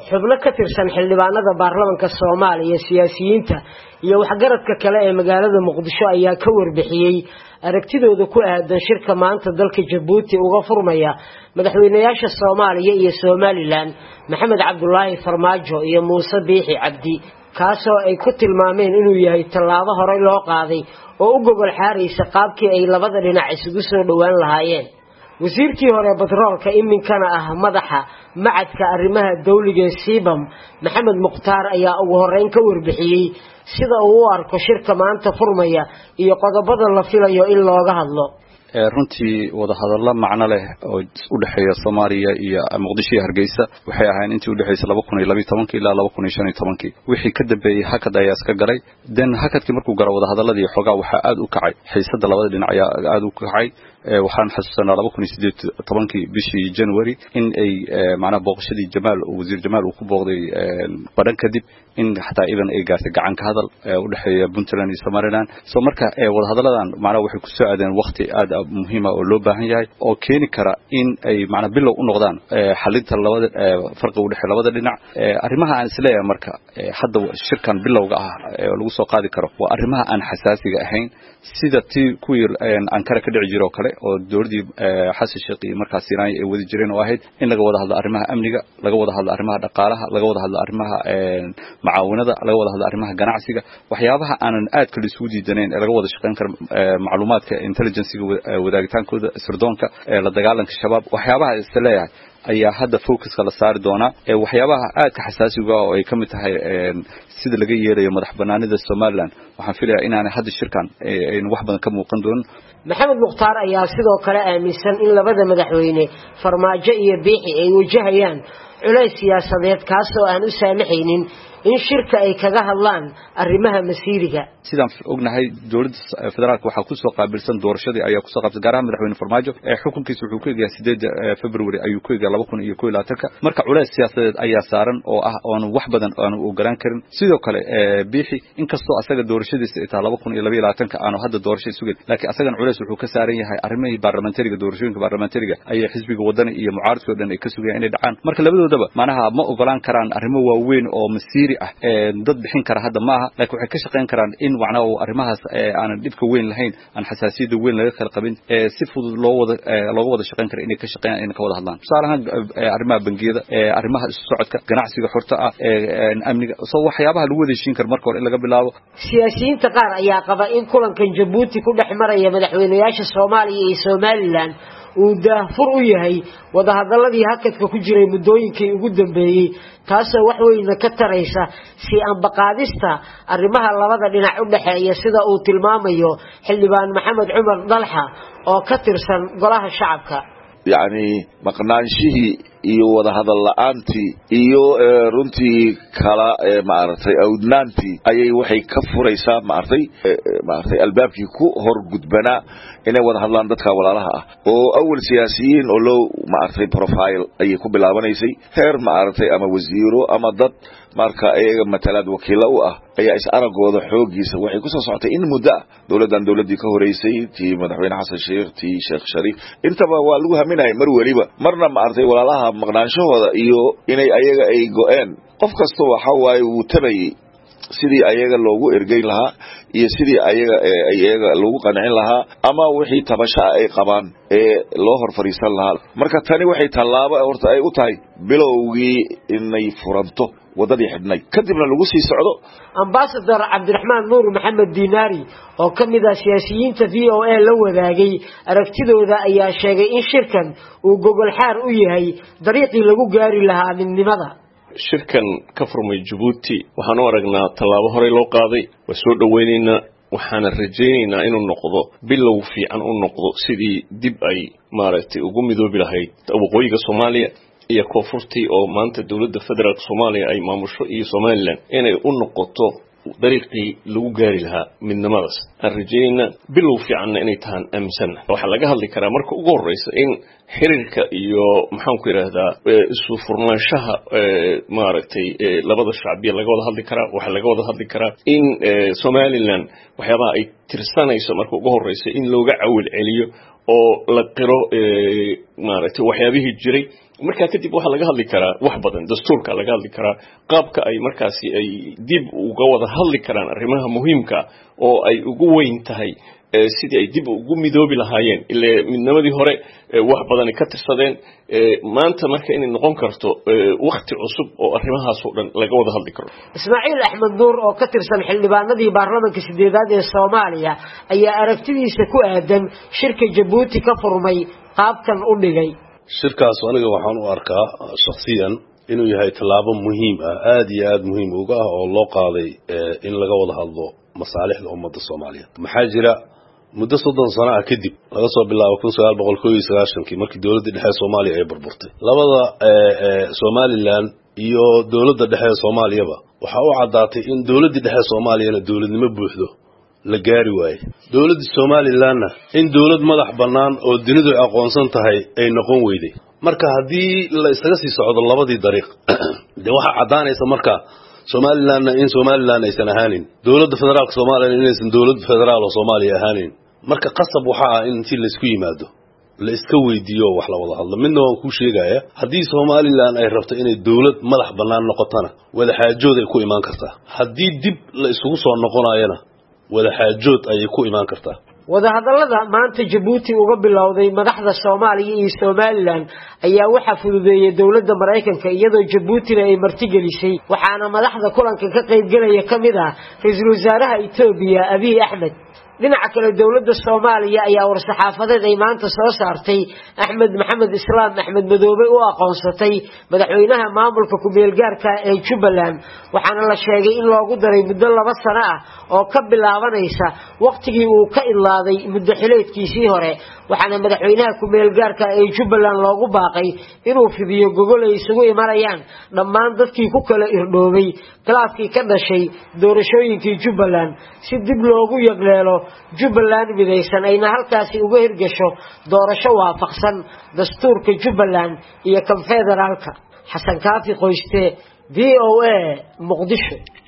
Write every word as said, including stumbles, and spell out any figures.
xubno ka tirsan xildhibaanada baarlamaanka Soomaaliya siyaasiyiinta iyo waxgaradka kale ee magaalada Muqdisho ayaa ka warbixiyay aragtidooda ku aadan shirka maanta dalka Djibouti uga furmaya madaxweynayaasha Soomaaliya iyo Somaliland Maxamed Cabdullaahi Farmaajo iyo Muuse Biixi Cabdi kaasoo ay ku tilmaameen inuu yahay tallaabo hore loo qaaday oo u gobol xaaraysa qaabkii ay labada dhinac isugu soo dhawaan lahaayeen wasiirkii hore batroolka iminkana ah madaxa macadka arrimaha dawliga Siibam Maxamed Muqtaar ayaa ugu horeyn ka warbixiyay sida uu u arko shirka maanta furmaya iyo qodobada la filayo in looga hadlo runtii wada hadallo macno leh oo u dhaxeeya Soomaaliya iyo Muqdisho iyo Hargeysa waxay ahayn intii u dhaxeysay laba kun iyo laba iyo toban ilaa laba kun iyo shan iyo toban wixii ka dambeeyay hakad ayaa iska galay dan hakadkii markuu garo wada hadalladii xogaa waxa aad u kacay xiisada labada dhinac ayaa aad u kacay waxaan xasuusanaa laba kun iyo siddeed iyo toban bishii January in ay macna booqashadii Jamaal oo wasiir Jamaal uu ku booqday badan kadib in xataa idan ay gaartay gacan ka hadal u dhaxeeya Puntland iyo Somaliland soo marka wada hadalladan macna waxay ku soo aadeen waqti aad muhiim ah oo loo baahan yahay oo keeni kara in ay macna bilow u noqdaan xalinta labada farqi u dhaxeeya labada dhinac arrimaha aan isleeyahay marka hadda shirkan bilowga ah oo lagu soo qaadi karo waa arrimaha aan xasaasiga ahayn sida tii ku Ankara ka dhici jiro kale oo dowladii Xasan Sheekh markaas Siinaay ay wadi jireen oo ahayd in laga wada hadlo arrimaha amniga laga wada hadlo arrimaha dhaqaalaha laga wada hadlo arrimaha macaawinada laga wada hadlo arrimaha ganacsiga waxyaabaha aanan aad kala isugu diidaneen ee laga wada shaqeyn karo macluumaadka intelligence-ga wadaagitaankooda sirdoonka la dagaalanka shabaab waxyaabaha isleeyahay ayaa hadda focuska la saari doona ee waxyaabaha aad ka xasaasiga oo ay kamid tahay sida laga yeelayo madax banaanida Somaliland waxaan filayaa in aan hadda shirkan ay wax badan ka muuqan doon Maxamed Muqtaar ayaa sidoo kale aaminsan in labada madaxweyne Farmaajo iyo Biixi ay wajahayaan culays siyaasadeed kaas oo aan u saamaxaynin in shirka ay kaga hadlaan arrimaha masiiriga sidaan ognahay dawladda federaalka waxa ku soo qaabilsan doorashadii ayaa ku soo qaabtay gaar ahaan madaxweyne Farmaajo ee xukunkiisa wuxuu ku eegay siddeed February ayuu ku eegay laba kun iyo kow iyo labaatan marka culays siyaasadeed ayaa saaran oo ah oo wax badan aan u garan karin sidoo kale Biixi inkastoo asaga doorashadiisa ay tahay laba kun iyo laba iyo labaatan aanu hadda doorasho isugu laakiin asagan culays wuxuu ka saaran yahay arrimaha baarlamentariga doorashooyinka baarlamentariga ay xisbiga wadani iyo mucaaradka dhan ay ka sugayaan inay dhacaan marka labadoodaba macnaha ma ogolaan karaan arrimo waaweyn oo masiiri ah dad bixin kara hadda maaha laakiin waxay ka shaqeyn karaan in wacna oo arrimahaas aan dhibka weyn lahayn aan xasaasiyada weyn laga kala qabin si fudud loo wada looga wada shaqeyn karo inay ka shaqeeyaan in ka wada hadlaan tusaalahan arrimaha bangiyada arrimaha socodka ganacsiga xorta ah amniga soo waxyaabaha lagu wada heshiin karo marka hore in laga bilaabo siyaasiyiinta qaar ayaa qaba in kulankan Djibouti ku dhaxmaraya madaxweynayaasha Soomaaliya iyo Somaliland uu daafur u yahay wada hadalladii hakadka ku jiray muddooyinkii ugu dambeeyay taasoo wax weyn ka taraysa si aan baqaadista arrimaha labada dhinac u dhaxeeya sida uu tilmaamayo xildhibaan Maxamed Cumar Dalxa oo ka tirsan golaha shacabka يعني maqnaanshihi iyo wada hadal la'aantii iyo runtii kala maartay awdnaantii ayay waxay ka furaysaa maartay maartay albaabkii ku hor gudbana inay wada hadlaan dadka walaalaha ah oo awal siyaasiyiin oo loo maartay profile ay ku bilaabanaysay heer maartay ama wasiiro ama dad marka ayaga matalad wakiilo u ah ayaa is aragooda xoogiisa waxay ku soo socotay in muddo dawladan dawladii ka horeysay tii madaxweyne Xasan Sheekh tii Sheekh Shariif intaba waa lagu haminay mar waliba marna maartay walaalaha maqnaanshahooda iyo inay ayaga ay go'een qof kasto waxa waay uu tabay sidii ayaga loogu ergeyn lahaa iyo sidii ayaga ayaga loogu qancin lahaa ama wixii tabasha ay qabaan ee loo hor fariisan lahaa marka tani waxay tallaabo horta ay u tahay bilowgii inay furanto wadadii xidhnay kadibna lagu sii socdo ambassador Cabdiraxmaan Nuur Maxamed Diinaari oo kamid ah siyaasiyiinta V O A la wadaagay aragtidooda ayaa sheegay in shirkan uu gogol xaar u yahay dariiqii lagu gaari lahaa midnimada shirkan ka furmay Djibouti waxaan u aragnaa tallaabo hore loo qaaday waa soo dhaweynaynaa waxaan rajaynaynaa inuu noqdo bilow fiican u noqdo sidii dib ay maaragtay ugu midoobi lahayd waqooyiga Soomaaliya iyo koonfurtii oo maanta dawladda federaalka Soomaaliya ay maamusho iyo Somaliland inay u noqoto dariiqii lagu gaari lahaa midnimadaas aan rajaynaa bilow fiican inay tahan aaminsan waxa laga hadli karaa marka ugu horeysa in xiriirka iyo maxaan ku yiraahdaa isu furnaanshaha maaragtay labada shacbiya laga wada hadli karaa waxa laga wada hadli karaa in Somaliland waxyaabaha ay tirsanayso marka ugu horeysa in looga cawil celiyo oo la qiro maaragtay waxyaabihii jiray marka kadib waxa laga hadli karaa wax badan dastuurka laga hadli karaa qaabka ay markaasi ay dib uga wada hadli karaan arrimaha muhiimka oo ay ugu weyn tahay sidii ay dib ugu midoobi lahaayeen ilaa midnimadii hore wax badan ka tirsadeen maanta marka inay noqon karto waqti cusub oo arrimahaas oo dhan laga wada hadli karo Ismaaciil Axmed Nuur oo ka tirsan xildhibaanadii baarlamaanka sideedaad ee Soomaaliya ayaa aragtidiisa ku aadan shirka Djibouti ka furmay qaabkan u dhigay shirkaas aniga waxaan u arkaa shakhsiyan inuu yahay talaabo muhiim ah aad iyo aad muhiim uga ah oo loo qaaday in laga wada hadlo masaalixda ummadda Soomaaliyeed maxaa jira muddo soddon sano ah kadib laga soo bilaabo kun sagaal boqol kow iyo sagaashan markii dawladda dhexe Soomaaliya ay burburtay labada Somaliland iyo dawladda dhexe Soomaaliyaba waxa uu cadaatay in dawladda dhexe Soomaaliyana dawladnimo buuxdo la gaari waayay dawladda Somalilandna in dawlad madax banaan oo dunidu aqoonsan tahay ay noqon weyday marka hadii la isaga sii socdo labadii dariiq de waxa cadaanaysa marka Somaliland in Somaliland aysan ahaanin dawladda federaalka Soomaaliya inaysan dawlad federaal oo Soomaaliya ahaanin marka qasab waxa ah in si la isku yimaado la iska weydiiyo wax la wada hadlo midna waan ku sheegaya hadii Somaliland ay rabto inay dawlad madax banaan noqotana wada xaajood ay ku imaan kartaa hadii dib la isugu soo noqonayana wada xaajood ay ku imaan kartaa wada hadallada maanta Djibouti uga bilowday madaxda Soomaaliya iyo Somaliland ayaa waxa fududeeyay dawladda Mareykanka iyadoo Djibouti ay martigelisay waxaana madaxda kulanka ka qayb galaya kamid ah ra'iisul wasaaraha Itoobiya Abiy Ahmed dhinaca kale dawladda Soomaaliya ayaa war-saxaafadeed ay maanta soo saartay Axmed Maxamed Islaam Axmed Madoobe oo aqoonsatay madaxweynaha maamulka ku meel gaarka ee Jubbaland waxaana la sheegay in loogu daray muddo laba sano ah oo ka bilaabanaysa waqtigii uu ka ilaaday muddo xileedkiisii hore waxaana madaxweynaha ku meel gaarka ee Jubbaland loogu baaqay inuu fidiyo gogol ay isugu imanayaan dhammaan dadkii ku kala irdhoobay khilaafkii ka dhashay doorashooyinkii Jubbaland si dib loogu yagleelo Jubbaland midaysan ayna halkaasi uga hirgasho doorasho waafaqsan dastuurka Jubbaland iyo kan federaalka Xasan Kaafi Qoyste V O A Muqdisho.